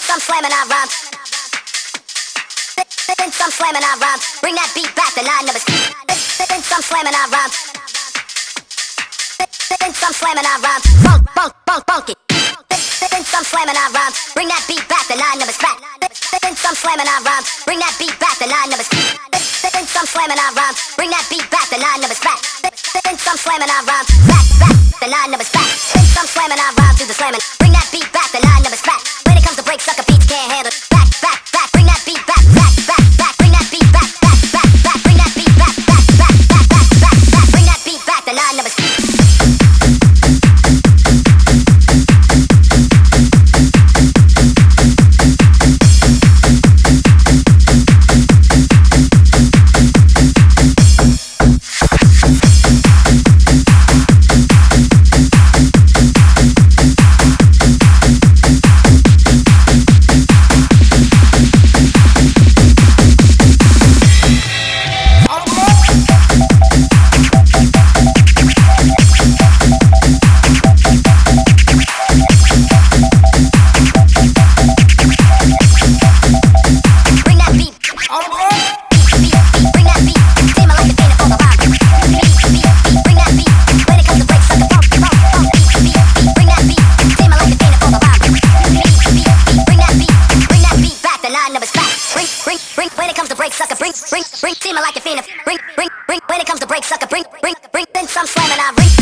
some slamming I rhyme. Spin some slamming I rhyme. Bring that beat back, the line never speak. Spin some slamming I rhyme. Spin some slamming I rhyme. Bunk, bunk, bunk, bunk it. Spin some slamming I rhyme. Bring that beat back, the line never spat. Spin some slamming I rhyme. Bring that beat back, the line never speak. Spin some slamming I rhyme. Bring that beat back, the line never spat. Spin some slamming I rhyme. Back, back, the line never spat. Spin some slamming I rhyme through the slamming. Bring that beat back, the line never spat. When it comes to break, sucker beats can't handle. Back, back, back. Bring that beat back, back, back, back. Bring that beat back, back, back, back. Bring that beat back, back, back, back, back, back, back. Bring that beat back, the line never speak. Bring, when it comes to break, sucker, bring, then some slamming I ring.